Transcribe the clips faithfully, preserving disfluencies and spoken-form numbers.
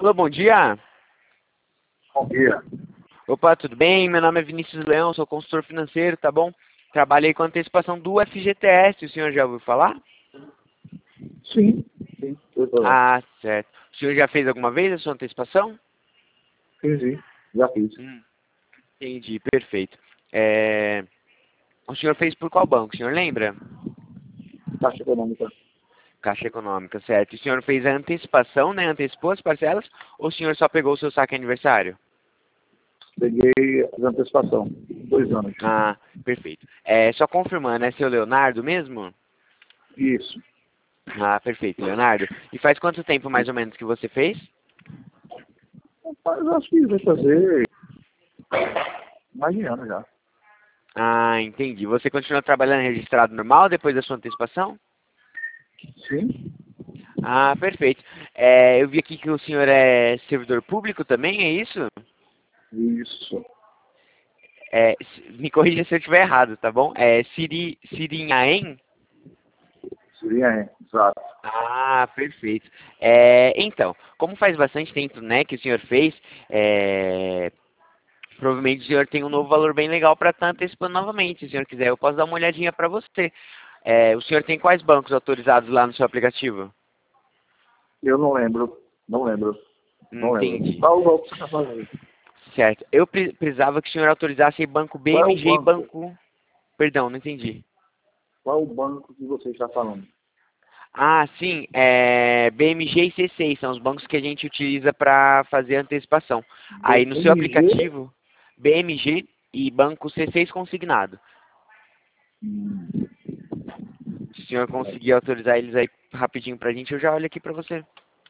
Alô, bom dia. Bom dia. Opa, tudo bem? Meu nome é Vinícius Leão, sou consultor financeiro, tá bom? Trabalhei com antecipação do F G T S, o senhor já ouviu falar? Sim, sim. Eu tô lá. Ah, certo. O senhor já fez alguma vez a sua antecipação? Sim, sim. Já fiz. Hum, entendi, perfeito. É... O senhor fez por qual banco, o senhor lembra? Taxa econômica. Caixa Econômica, certo. E o senhor fez a antecipação, né? Antecipou as parcelas, ou o senhor só pegou o seu saque aniversário? Peguei a antecipação. Dois anos. Ah, perfeito. É, só confirmando, é seu Leonardo mesmo? Isso. Ah, perfeito, Leonardo. E faz quanto tempo mais ou menos que você fez? Mas acho que vai fazer mais de ano já. Ah, entendi. Você continua trabalhando registrado normal depois da sua antecipação? Sim? Ah, perfeito. É, eu vi aqui que o senhor é servidor público também, é isso? Isso. É, s- me corrija se eu estiver errado, tá bom? É Siri, Sirinhaém? Seria, é. Exato. Ah, perfeito. É, então, como faz bastante tempo, né, que o senhor fez, é, provavelmente o senhor tem um novo valor bem legal para estar antecipando novamente. Se o senhor quiser, eu posso dar uma olhadinha para você. É, o senhor tem quais bancos autorizados lá no seu aplicativo? Eu não lembro. Não lembro. Não lembro. Entendi. Qual o banco que você está fazendo? Certo. Eu pre- precisava que o senhor autorizasse Banco Qual é o B M G e banco? Banco... Perdão, não entendi. Qual é o banco que você está falando? Ah, sim. É, B M G e C seis são os bancos que a gente utiliza para fazer antecipação. Aí no seu B M G? aplicativo, B M G e Banco C seis consignado. Hum, Se o senhor conseguir autorizar eles aí rapidinho pra gente, eu já olho aqui pra você.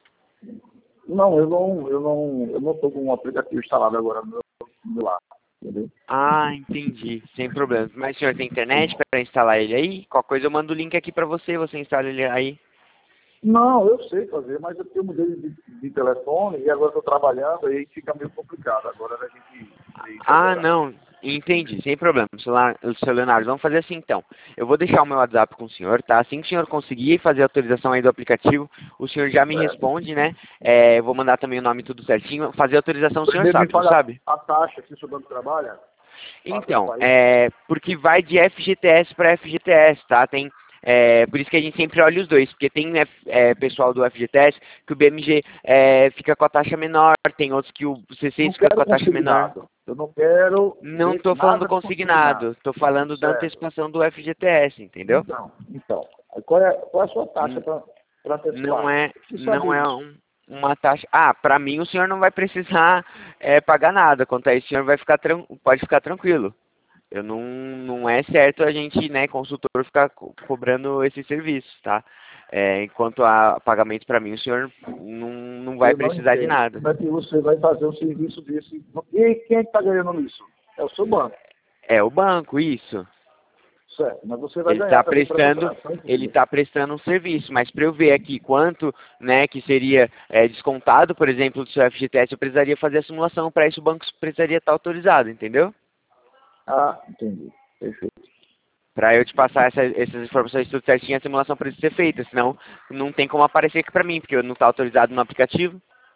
Não, eu não, eu não, eu não estou com um aplicativo instalado agora no meu, no meu lado, entendeu? Ah, entendi. Sem problemas. Mas o senhor tem internet para instalar ele aí? Qualquer coisa eu mando o link aqui pra você, você instala ele aí. Não, eu sei fazer, mas é porque eu mudei de, de telefone e agora estou trabalhando e aí fica meio complicado. Agora a gente vê isso Ah, agora. não. Entendi, sem problema. Seu La- seu Leonardo, vamos fazer assim então. Eu vou deixar o meu WhatsApp com o senhor, tá? Assim que o senhor conseguir fazer a autorização aí do aplicativo, o senhor já me Certo. responde, né? É, eu vou mandar também o nome tudo certinho. Fazer a autorização o senhor Primeiro me sabe, não fala sabe? a taxa que o seu banco trabalha. Passa isso Então, aí. é, porque vai de F G T S para F G T S, tá? Tem, é, por isso que a gente sempre olha os dois, porque tem né, é, pessoal do F G T S que o B M G é, fica com a taxa menor, tem outros que o C seis Não fica com quero a taxa menor. consignado. Eu não quero Não ver estou falando nada de consignado, consignado. estou falando da Certo. antecipação do F G T S, entendeu? Então, então. Aí Qual é, qual é a sua taxa N- para Não antecipar? é, Você sabe não é isso? um- uma taxa. Ah, para mim o senhor não vai precisar é, pagar nada. Quanto a isso, o senhor vai ficar tran- pode ficar tranquilo. Eu não, não é certo a gente, né, consultor, ficar co- cobrando esses serviços, tá? É, enquanto a pagamento para mim, o senhor não, não vai Eu não precisar de entendo. nada. Como é que você vai fazer um serviço desse? E quem é que está ganhando nisso? É o seu banco. É o banco, isso. Certo. Mas você vai Ele ganhar está também por essa prestando, operação, ele entendeu? está prestando um serviço, mas para eu ver aqui quanto, né, que seria é, descontado, por exemplo, do seu F G T S, eu precisaria fazer a simulação. Para isso, o banco precisaria estar autorizado, entendeu? Ah, entendi. Perfeito. Para eu te passar essa- essas informações tudo certinho, a simulação precisa ser feita, senão não tem como aparecer aqui para mim, porque eu não está autorizado no aplicativo.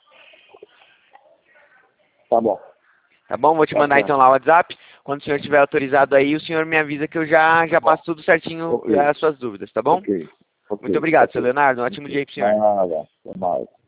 Tá bom. Tá bom? Vou te Tá mandar então certo. lá o WhatsApp. Quando o senhor estiver autorizado aí, o senhor me avisa que eu já, Tá já bom. passo tudo certinho Ok. as suas dúvidas, tá bom? Ok. Muito Ok. obrigado, seu Ok. Leonardo. Um ótimo dia Ok. aí pro senhor. Nada. Até mais.